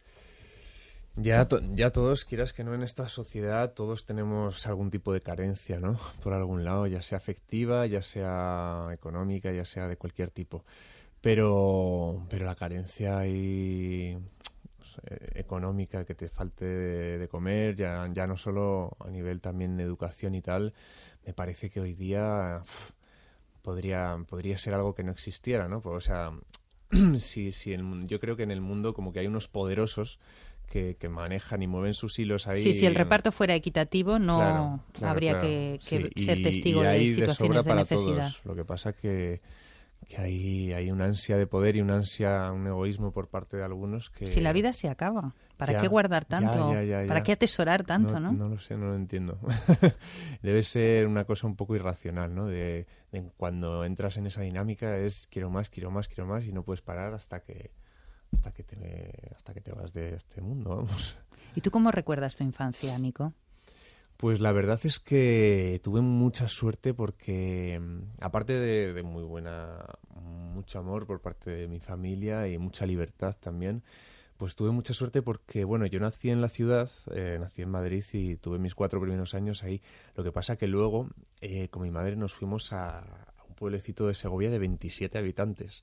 ya, to- ya todos, quieras que no, en esta sociedad, todos tenemos algún tipo de carencia, ¿no? Por algún lado, ya sea afectiva, ya sea económica, ya sea de cualquier tipo. Pero, pero la carencia ahí, pues, eh, económica, que te falte de, de comer, ya, ya no solo a nivel también de educación y tal, me parece que hoy día pff, podría, podría ser algo que no existiera, ¿no? Pues, o sea, sí, sí, el, yo creo que en el mundo como que hay unos poderosos que, que manejan y mueven sus hilos ahí. Sí, si el reparto fuera equitativo no claro, claro, habría claro. que, que sí, ser testigo y, y de situaciones de, de necesidad. Todos. Lo que pasa que que hay, hay una ansia de poder y una ansia, un egoísmo por parte de algunos que... Si la vida se acaba, ¿para ya, qué guardar tanto? Ya, ya, ya, ¿Para qué atesorar tanto, no? No, no lo sé, no lo entiendo. Debe ser una cosa un poco irracional, ¿no? De, de cuando entras en esa dinámica es quiero más, quiero más, quiero más y no puedes parar hasta que hasta que te, hasta que te vas de este mundo, vamos. ¿Y tú cómo recuerdas tu infancia, Nico? Pues la verdad es que tuve mucha suerte porque, aparte de, de muy buena, mucho amor por parte de mi familia y mucha libertad también, pues tuve mucha suerte porque, bueno, yo nací en la ciudad, eh, nací en Madrid y tuve mis cuatro primeros años ahí. Lo que pasa que luego, eh, con mi madre nos fuimos a, a un pueblecito de Segovia de veintisiete habitantes.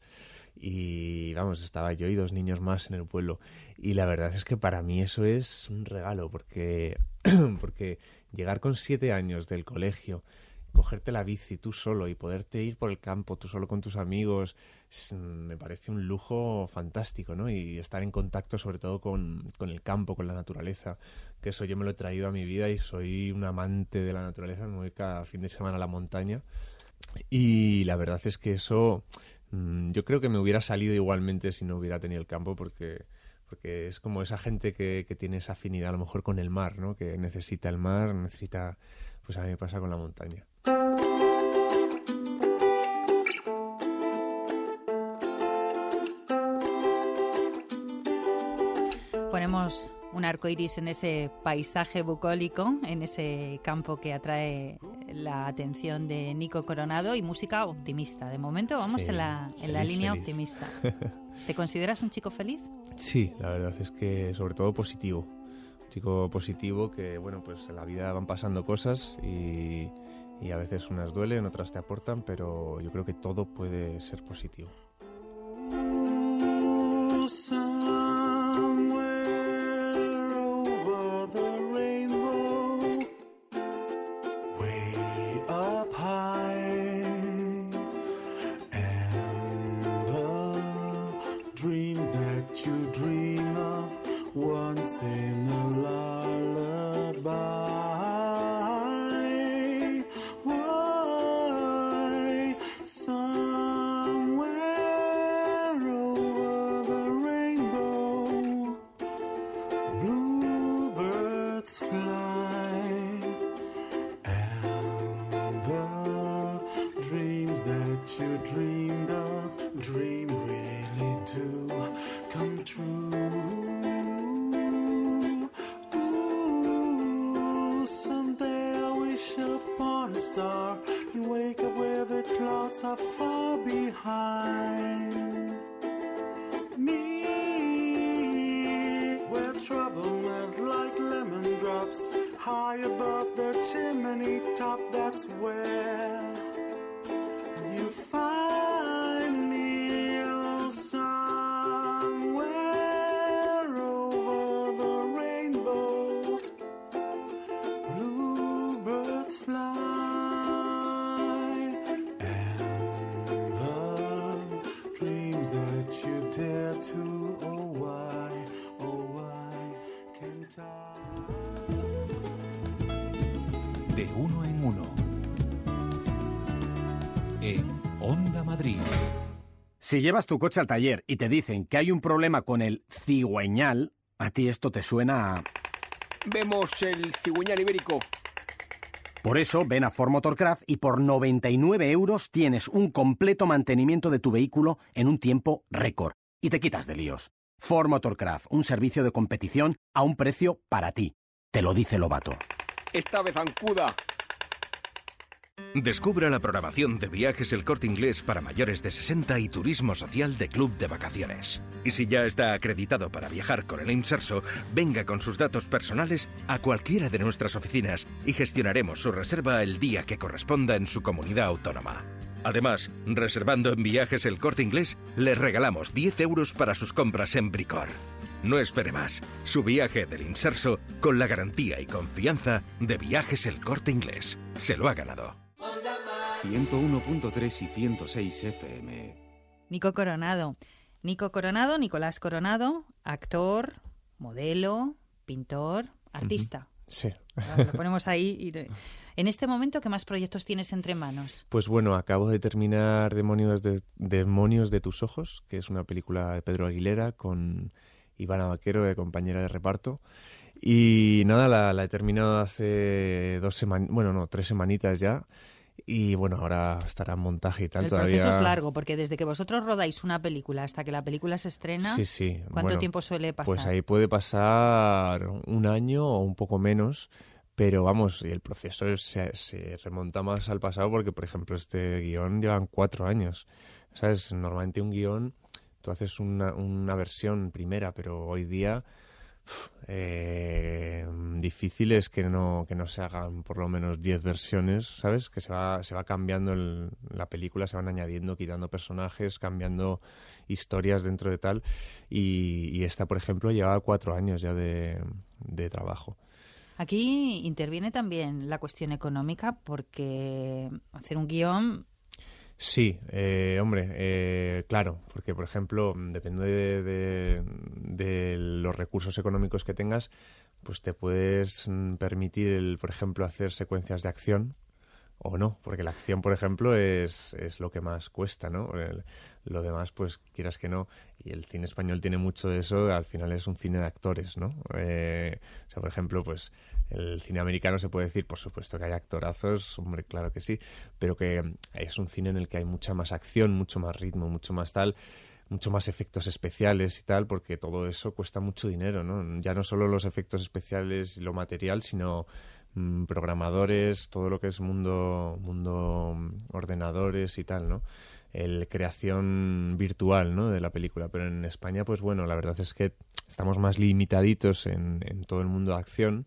Y vamos, estaba yo y dos niños más en el pueblo. Y la verdad es que para mí eso es un regalo porque, porque llegar con siete años del colegio, cogerte la bici tú solo y poderte ir por el campo tú solo con tus amigos, es, me parece un lujo fantástico, ¿no? Y estar en contacto sobre todo con, con el campo, con la naturaleza, que eso yo me lo he traído a mi vida y soy un amante de la naturaleza, me voy cada fin de semana a la montaña. Y la verdad es que eso... yo creo que me hubiera salido igualmente si no hubiera tenido el campo porque, porque es como esa gente que, que tiene esa afinidad a lo mejor con el mar, ¿no? Que necesita el mar, necesita... Pues a mí me pasa con la montaña. Ponemos un arco iris en ese paisaje bucólico, en ese campo que atrae la atención de Nico Coronado, y música optimista. De momento vamos sí, en la, en feliz, la línea feliz. optimista. ¿Te consideras un chico feliz? Sí, la verdad es que sobre todo positivo. Un chico positivo que, bueno, pues en la vida van pasando cosas y, y a veces unas duelen, otras te aportan, pero yo creo que todo puede ser positivo. Trouble melts like chimney top, that's where you find me. Oh, somewhere over the rainbow, bluebirds fly, and the dreams that you dare to, oh why, oh why can't I? De uno en uno. En Onda Madrid. Si llevas tu coche al taller y te dicen que hay un problema con el cigüeñal, a ti esto te suena a... Vemos el cigüeñal ibérico. Por eso, ven a Ford Motorcraft y por noventa y nueve euros tienes un completo mantenimiento de tu vehículo en un tiempo récord. Y te quitas de líos. Ford Motorcraft, un servicio de competición a un precio para ti. Te lo dice Lobato. Esta vez zancuda. Descubra la programación de Viajes El Corte Inglés para mayores de sesenta y turismo social de Club de Vacaciones. Y si ya está acreditado para viajar con el Imserso, venga con sus datos personales a cualquiera de nuestras oficinas y gestionaremos su reserva el día que corresponda en su comunidad autónoma. Además, reservando en Viajes El Corte Inglés, le regalamos diez euros para sus compras en Bricor. No espere más. Su viaje del Imserso con la garantía y confianza de Viajes El Corte Inglés. Se lo ha ganado. ciento uno punto tres y ciento seis F M. Nico Coronado. Nico Coronado, Nicolás Coronado, actor, modelo, pintor, artista. Sí. Lo ponemos ahí. Y... En este momento, ¿qué más proyectos tienes entre manos? Pues bueno, acabo de terminar Demonios de, Demonios de tus ojos, que es una película de Pedro Aguilera con Ivana Vaquero, de compañera de reparto. Y nada, la, la he terminado hace dos semanas, bueno, no, tres semanitas ya. Y bueno, ahora estará en montaje y tal. El todavía... proceso es largo, porque desde que vosotros rodáis una película hasta que la película se estrena, sí, sí. ¿cuánto bueno, tiempo suele pasar? Pues ahí puede pasar un año o un poco menos, pero vamos, el proceso se, se remonta más al pasado porque, por ejemplo, este guión llevan cuatro años. ¿Sabes? Normalmente un guión, tú haces una, una versión primera, pero hoy día... Eh, difícil es que no que no se hagan por lo menos diez versiones, ¿sabes? Que se va se va cambiando el, la película, se van añadiendo, quitando personajes, cambiando historias dentro de tal, y, y esta, por ejemplo, lleva cuatro años ya de, de trabajo. Aquí interviene también la cuestión económica, porque hacer un guión... Sí, eh, hombre, eh, claro, porque por ejemplo, depende de, de, de los recursos económicos que tengas, pues te puedes permitir, el, por ejemplo, hacer secuencias de acción o no, porque la acción, por ejemplo, es, es lo que más cuesta, ¿no? El, lo demás, pues quieras que no, y el cine español tiene mucho de eso, al final es un cine de actores, ¿no? Eh, o sea, por ejemplo, pues el cine americano se puede decir, por supuesto que hay actorazos, hombre, claro que sí, pero que es un cine en el que hay mucha más acción, mucho más ritmo, mucho más tal, mucho más efectos especiales y tal, porque todo eso cuesta mucho dinero, ¿no? Ya no solo los efectos especiales y lo material, sino mmm, programadores, todo lo que es mundo, mundo ordenadores y tal, ¿no? El creación virtual, ¿no?, de la película. Pero en España, pues bueno, la verdad es que estamos más limitaditos en, en todo el mundo de acción.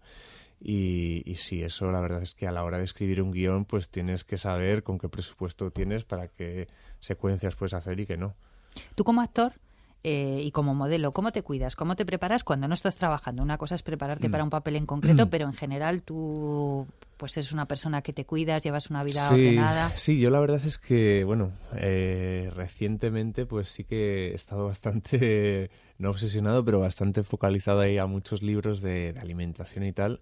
Y, y sí, eso la verdad es que a la hora de escribir un guión, pues tienes que saber con qué presupuesto tienes, para qué secuencias puedes hacer y qué no. Tú como actor eh, y como modelo, ¿cómo te cuidas? ¿Cómo te preparas cuando no estás trabajando? Una cosa es prepararte mm. para un papel en concreto, pero en general tú pues eres una persona que te cuidas, llevas una vida sí, ordenada. Sí, yo la verdad es que, bueno, eh, recientemente pues sí que he estado bastante, no obsesionado, pero bastante focalizado ahí a muchos libros de, de alimentación y tal,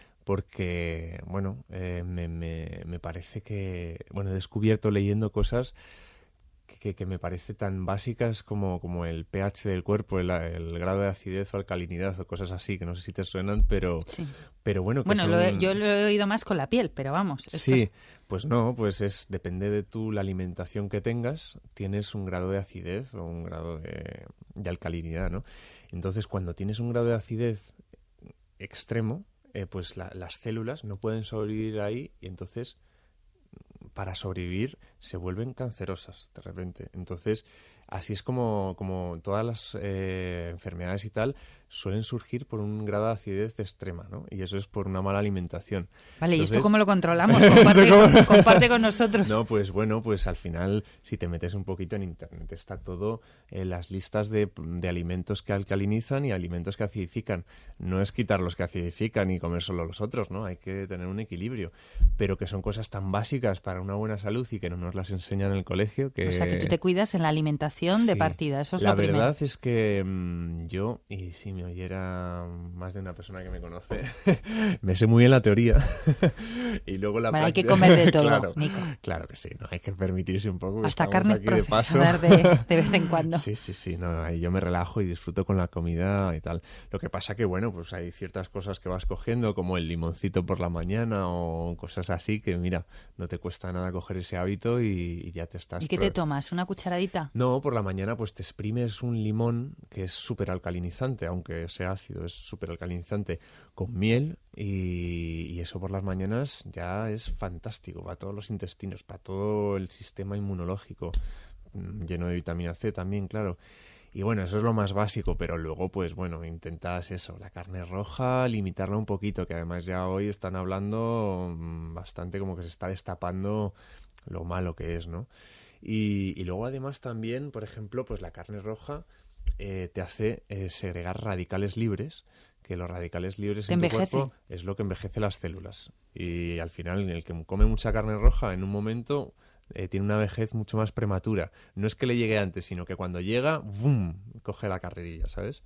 porque, bueno, eh, me, me, me parece que, bueno, he descubierto leyendo cosas que, que me parece tan básicas como, como el pH del cuerpo, el, el grado de acidez o alcalinidad o cosas así, que no sé si te suenan, pero, sí. pero bueno. Que bueno, son... lo he, yo lo he oído más con la piel, pero vamos. Sí, es... pues no, pues es depende de tú la alimentación que tengas, tienes un grado de acidez o un grado de, de alcalinidad, ¿no? Entonces, cuando tienes un grado de acidez extremo, eh, pues la, las células no pueden sobrevivir ahí y entonces, para sobrevivir, se vuelven cancerosas de repente. Entonces, así es como, como todas las eh, enfermedades y tal suelen surgir por un grado de acidez extrema, ¿no? Y eso es por una mala alimentación. Vale, Entonces, ¿y esto cómo lo controlamos? Comparte, con, comparte con nosotros. No, pues bueno, pues al final, si te metes un poquito en internet, está todo en las listas de, de alimentos que alcalinizan y alimentos que acidifican. No es quitar los que acidifican y comer solo los otros, ¿no? Hay que tener un equilibrio. Pero que son cosas tan básicas para una buena salud y que no nos las enseñan en el colegio. Que... O sea, que tú te cuidas en la alimentación sí, de partida, eso es la lo primero. La verdad es que mmm, yo, y si me oyera más de una persona que me conoce, me sé muy bien la teoría. Y luego la bueno, práctica... hay que comer de todo, claro, Nico. Claro que sí, no hay que permitirse un poco. Hasta carnes procesadas de, de vez en cuando. Sí, sí, sí, no, ahí yo me relajo y disfruto con la comida y tal. Lo que pasa que, bueno, pues hay ciertas cosas que vas cogiendo, como el limoncito por la mañana o cosas así, que mira, no te cuesta nada coger ese hábito y, y ya te estás... ¿Y qué te tomas? ¿Una cucharadita? No, por la mañana pues te exprimes un limón que es súper alcalinizante, aunque sea ácido, es súper alcalinizante, con miel y, y eso por las mañanas ya es fantástico para todos los intestinos, para todo el sistema inmunológico, lleno de vitamina C también, claro. Y bueno, eso es lo más básico, pero luego, pues bueno, intentas eso, la carne roja, limitarla un poquito, que además ya hoy están hablando bastante como que se está destapando lo malo que es, ¿no? Y, y luego además también, por ejemplo, pues la carne roja eh, te hace eh, segregar radicales libres, que los radicales libres en tu cuerpo es lo que envejece las células. Y al final, el que come mucha carne roja en un momento... Eh, tiene una vejez mucho más prematura. No es que le llegue antes, sino que cuando llega, ¡bum!, coge la carrerilla, ¿sabes?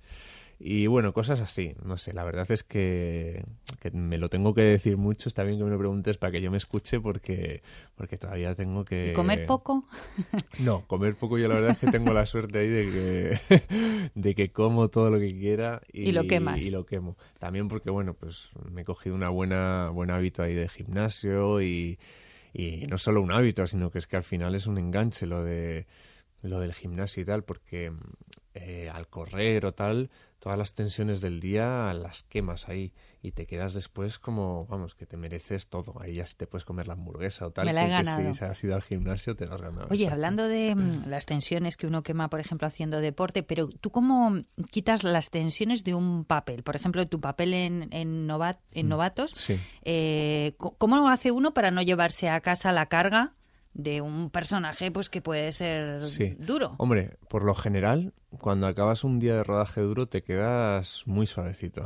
Y bueno, cosas así, no sé, la verdad es que, que me lo tengo que decir mucho, está bien que me lo preguntes para que yo me escuche porque, porque todavía tengo que... ¿Y comer poco? No, comer poco yo la verdad es que tengo la suerte ahí de que, de que como todo lo que quiera y, y lo quemas. Y lo quemo. También porque, bueno, pues me he cogido una buena buen hábito ahí de gimnasio y... Y no solo un hábito, sino que es que al final es un enganche lo de lo del gimnasio y tal, porque eh, al correr o tal, todas las tensiones del día las quemas ahí y te quedas después como, vamos, que te mereces todo. Ahí ya si te puedes comer la hamburguesa o tal, Me la he que, ganado. que si has ido al gimnasio te la has ganado. Oye, exacto. Hablando de mm, las tensiones que uno quema, por ejemplo, haciendo deporte, pero ¿tú cómo quitas las tensiones de un papel? Por ejemplo, tu papel en, en, novat, en novatos, sí. eh, ¿cómo hace uno para no llevarse a casa la carga de un personaje pues que puede ser sí. duro? Hombre, por lo general, cuando acabas un día de rodaje duro te quedas muy suavecito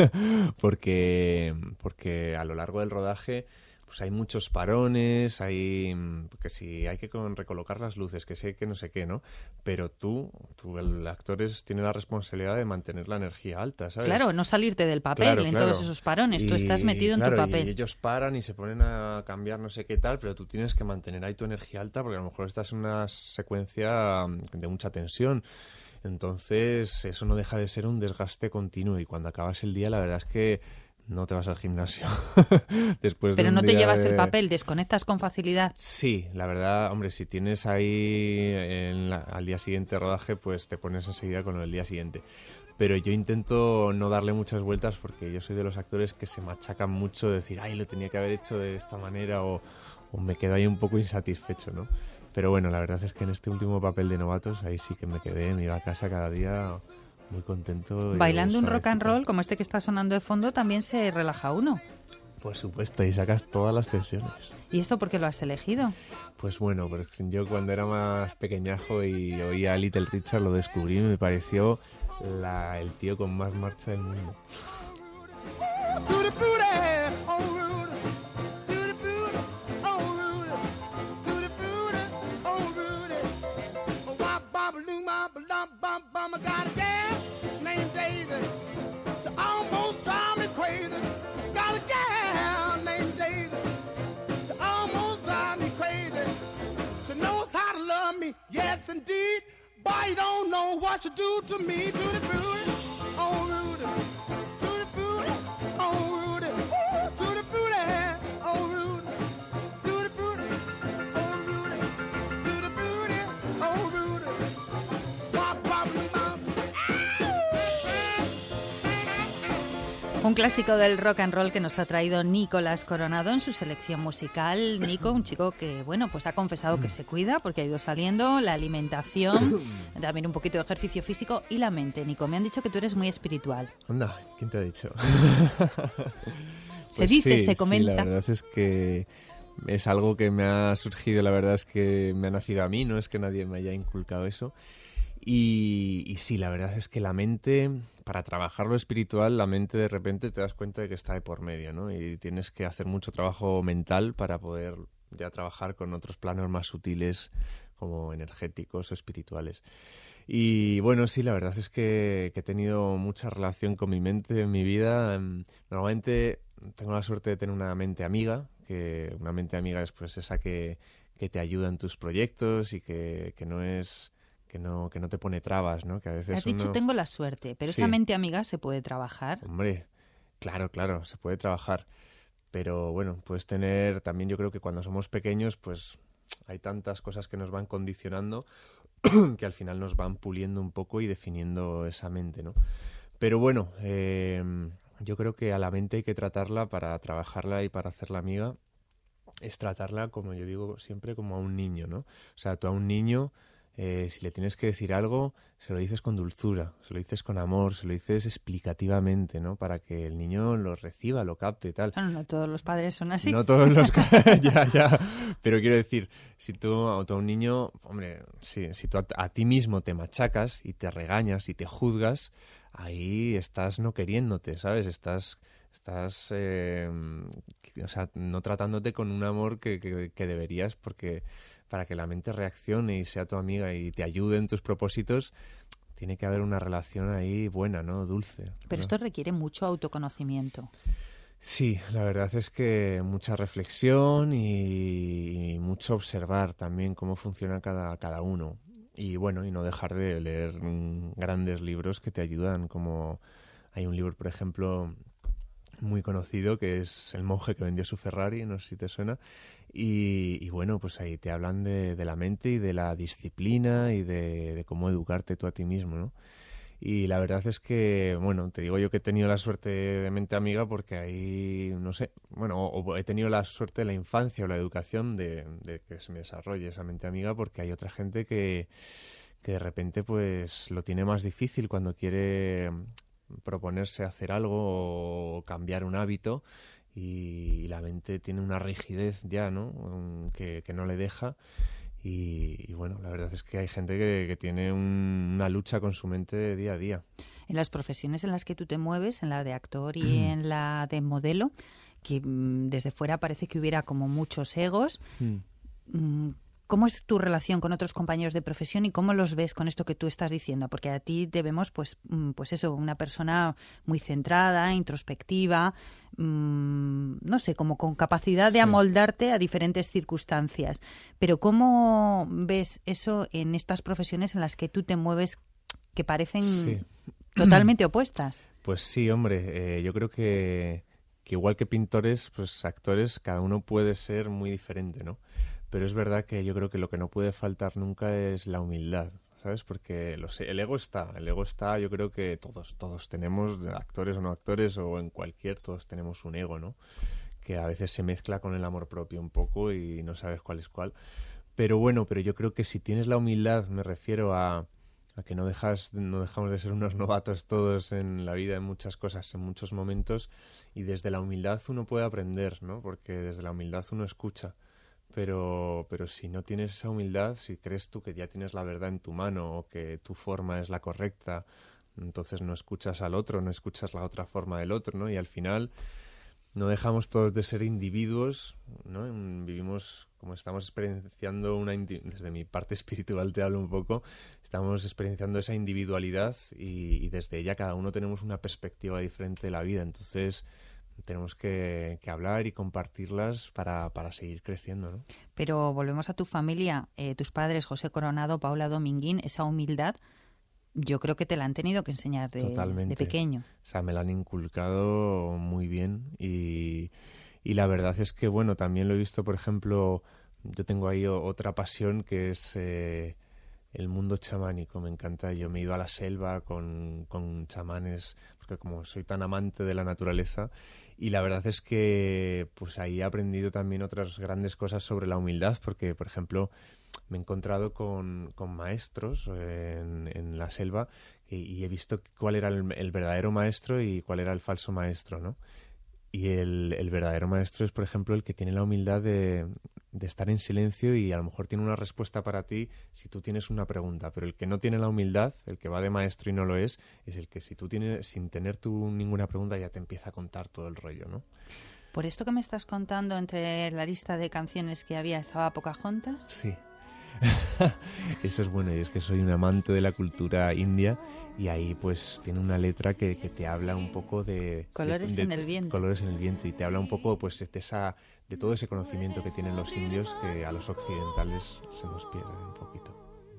porque, porque a lo largo del rodaje pues hay muchos parones, hay que si hay que con, recolocar las luces, que sé que no sé qué, ¿no? Pero tú, tú el actor es, tiene la responsabilidad de mantener la energía alta, ¿sabes? Claro, no salirte del papel claro, en claro. todos esos parones, y, tú estás metido claro, en tu papel. Y ellos paran y se ponen a cambiar no sé qué tal, pero tú tienes que mantener ahí tu energía alta porque a lo mejor estás en una secuencia de mucha tensión. Entonces eso no deja de ser un desgaste continuo y cuando acabas el día la verdad es que no te vas al gimnasio. Después Pero de un no te día llevas de... el papel, desconectas con facilidad. Sí, la verdad, hombre, si tienes ahí en la, al día siguiente rodaje, pues te pones enseguida con el día siguiente. Pero yo intento no darle muchas vueltas porque yo soy de los actores que se machacan mucho de decir, ay, lo tenía que haber hecho de esta manera o, o me quedo ahí un poco insatisfecho, ¿no? Pero bueno, la verdad es que en este último papel de novatos, ahí sí que me quedé, me iba a casa cada día... muy contento. Bailando un rock and roll como este que está sonando de fondo también se relaja uno. Por supuesto, y sacas todas las tensiones. ¿Y esto por qué lo has elegido? Pues bueno, pues yo cuando era más pequeñajo y oía a Little Richard lo descubrí y me pareció la, el tío con más marcha del mundo. Yes, indeed. Boy, you don't know what you do to me, to the booty, oh Rudy, to the booty, oh Rudy, to the booty, oh Rudy, to the booty, oh Rudy, to the booty, oh Rudy. Bop, bop, bop. Un clásico del rock and roll que nos ha traído Nicolás Coronado en su selección musical. Nico, un chico que, bueno, pues ha confesado que se cuida porque ha ido saliendo, la alimentación, también un poquito de ejercicio físico y la mente. Nico, me han dicho que tú eres muy espiritual. Anda, ¿quién te ha dicho? Se Pues dice, sí, se comenta. Sí, la verdad es que es algo que me ha surgido, la verdad es que me ha nacido a mí, no es que nadie me haya inculcado eso. Y, y sí, la verdad es que la mente, para trabajar lo espiritual, la mente de repente te das cuenta de que está de por medio, ¿no? Y tienes que hacer mucho trabajo mental para poder ya trabajar con otros planos más sutiles, como energéticos o espirituales. Y bueno, sí, la verdad es que, que he tenido mucha relación con mi mente en mi vida. Normalmente tengo la suerte de tener una mente amiga, que una mente amiga es pues esa que, que te ayuda en tus proyectos y que, que no es... que no que no te pone trabas, ¿no? Que a veces Has dicho uno... tengo la suerte, pero Sí. esa mente amiga se puede trabajar. Hombre, claro, claro, se puede trabajar. Pero bueno, puedes tener también, yo creo que cuando somos pequeños, pues hay tantas cosas que nos van condicionando que al final nos van puliendo un poco y definiendo esa mente, ¿no? Pero bueno, eh, yo creo que a la mente hay que tratarla para trabajarla y para hacerla amiga. Es tratarla, como yo digo siempre, como a un niño, ¿no? O sea, tú a un niño... Eh, si le tienes que decir algo, se lo dices con dulzura, se lo dices con amor, se lo dices explicativamente, ¿no? Para que el niño lo reciba, lo capte y tal. Bueno, no todos los padres son así. No todos los... ya, ya. Pero quiero decir, si tú a, tú a un niño... Hombre, sí, si tú a, a ti mismo te machacas y te regañas y te juzgas, ahí estás no queriéndote, ¿sabes? Estás... Estás, eh, o sea, no tratándote con un amor que, que, que deberías, porque para que la mente reaccione y sea tu amiga y te ayude en tus propósitos, tiene que haber una relación ahí buena, ¿no? Dulce. Pero ¿no? esto requiere mucho autoconocimiento. Sí, la verdad es que mucha reflexión y, y mucho observar también cómo funciona cada, cada uno. Y bueno, y no dejar de leer mm, grandes libros que te ayudan, como hay un libro, por ejemplo... muy conocido, que es El monje que vendió su Ferrari, no sé si te suena, y, y bueno, pues ahí te hablan de, de la mente y de la disciplina y de, de cómo educarte tú a ti mismo, ¿no? Y la verdad es que, bueno, te digo yo que he tenido la suerte de mente amiga porque ahí, no sé, bueno, o, o he tenido la suerte de la infancia o la educación de, de que se me desarrolle esa mente amiga, porque hay otra gente que, que de repente pues lo tiene más difícil cuando quiere... proponerse hacer algo o cambiar un hábito y la mente tiene una rigidez ya, ¿no? Que, que no le deja y, y bueno, la verdad es que hay gente que, que tiene un, una lucha con su mente día a día. En las profesiones en las que tú te mueves, en la de actor y en la de modelo, que mmm, desde fuera parece que hubiera como muchos egos, mmm, ¿cómo es tu relación con otros compañeros de profesión y cómo los ves con esto que tú estás diciendo? Porque a ti te vemos, pues, pues eso, una persona muy centrada, introspectiva, mmm, no sé, como con capacidad de sí. amoldarte a diferentes circunstancias. Pero ¿cómo ves eso en estas profesiones en las que tú te mueves que parecen sí. totalmente opuestas? Pues sí, hombre, eh, yo creo que, que igual que pintores, pues actores, cada uno puede ser muy diferente, ¿no? Pero es verdad que yo creo que lo que no puede faltar nunca es la humildad, ¿sabes? Porque lo sé, el ego está, el ego está, yo creo que todos, todos tenemos, actores o no actores, o en cualquier, todos tenemos un ego, ¿no? Que a veces se mezcla con el amor propio un poco y no sabes cuál es cuál. Pero bueno, pero yo creo que si tienes la humildad, me refiero a, a que no dejas, no dejamos de ser unos novatos todos en la vida, en muchas cosas, en muchos momentos, y desde la humildad uno puede aprender, ¿no? Porque desde la humildad uno escucha. Pero, pero si no tienes esa humildad, si crees tú que ya tienes la verdad en tu mano o que tu forma es la correcta, entonces no escuchas al otro, no escuchas la otra forma del otro, ¿no? Y al final no dejamos todos de ser individuos, ¿no? Vivimos, como estamos experienciando una... Desde mi parte espiritual te hablo un poco, estamos experienciando esa individualidad y, y desde ella cada uno tenemos una perspectiva diferente de la vida, entonces... tenemos que, que hablar y compartirlas para, para seguir creciendo, ¿no? Pero volvemos a tu familia, eh, tus padres, José Coronado, Paula Dominguín, esa humildad, yo creo que te la han tenido que enseñar de, de pequeño. O sea, me la han inculcado muy bien y, y la verdad es que, bueno, también lo he visto, por ejemplo, yo tengo ahí otra pasión que es... Eh, el mundo chamánico me encanta. Yo me he ido a la selva con, con chamanes, porque como soy tan amante de la naturaleza, y la verdad es que pues ahí he aprendido también otras grandes cosas sobre la humildad, porque, por ejemplo, me he encontrado con, con maestros en, en la selva y, y he visto cuál era el, el verdadero maestro y cuál era el falso maestro, ¿no? Y el, el verdadero maestro es, por ejemplo, el que tiene la humildad de, de estar en silencio y a lo mejor tiene una respuesta para ti si tú tienes una pregunta. Pero el que no tiene la humildad, el que va de maestro y no lo es, es el que si tú tienes, sin tener tú ninguna pregunta, ya te empieza a contar todo el rollo, ¿no? Por esto que me estás contando, entre la lista de canciones que había, ¿estaba Pocahontas? Sí. Eso es bueno, y es que soy un amante de la cultura india y ahí pues tiene una letra que, que te habla un poco de colores de, de, en el viento colores en el viento y te habla un poco pues de esa de todo ese conocimiento que tienen los indios que a los occidentales se nos pierde un poquito.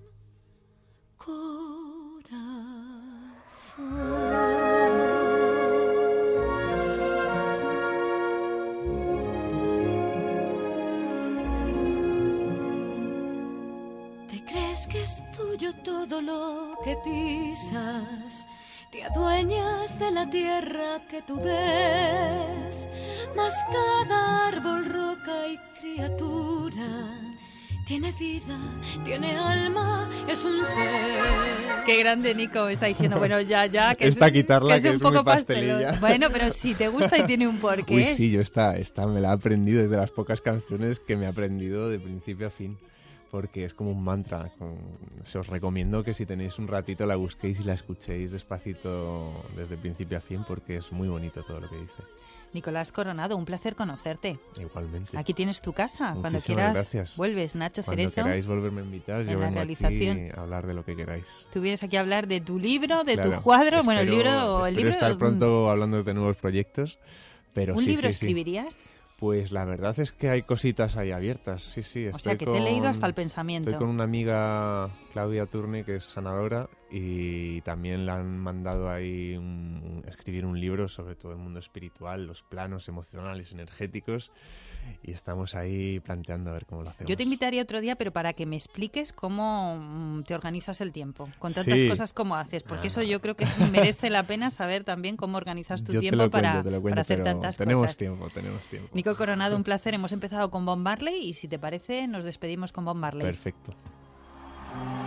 Que es tuyo todo lo que pisas, te adueñas de la tierra que tú ves, mas cada árbol, roca y criatura tiene vida, tiene alma, es un ser. Qué grande, Nico, está diciendo, bueno, ya, ya, que esta es, quitarla, que es que un es poco muy pastelilla. pastelón. Bueno, pero si te gusta y tiene un porqué. Uy, sí, yo esta, esta me la he aprendido desde las pocas canciones que me he aprendido de principio a fin. Porque es como un mantra. Se os recomiendo que si tenéis un ratito la busquéis y la escuchéis despacito desde principio a fin, porque es muy bonito todo lo que dice. Nicolás Coronado, un placer conocerte. Igualmente. Aquí tienes tu casa. Muchísimas Cuando quieras gracias. Vuelves, Nacho Cuando Cerezo. Cuando queráis volverme a invitar, yo vengo realización. aquí a hablar de lo que queráis. Tú vienes aquí a hablar de tu libro, de claro, tu cuadro. espero, bueno, el libro... El libro estar pronto hablando de nuevos proyectos. Pero ¿Un sí, libro sí, escribirías? Sí. Pues la verdad es que hay cositas ahí abiertas, sí, sí. O Estoy sea, que con, te he leído hasta el pensamiento. Estoy con una amiga, Claudia Turne, que es sanadora, y también le han mandado ahí un, un, escribir un libro sobre todo el mundo espiritual, los planos emocionales, energéticos, y estamos ahí planteando a ver cómo lo hacemos. Yo te invitaría otro día, pero para que me expliques cómo te organizas el tiempo, con tantas sí. cosas como haces, porque ah. eso yo creo que merece la pena saber también cómo organizas tu yo tiempo te lo para, cuento, te lo cuento, para hacer pero tantas tenemos cosas. Tenemos tiempo, tenemos tiempo. Nico Coronado, un placer. Hemos empezado con Bob Marley y si te parece nos despedimos con Bob Marley. Perfecto.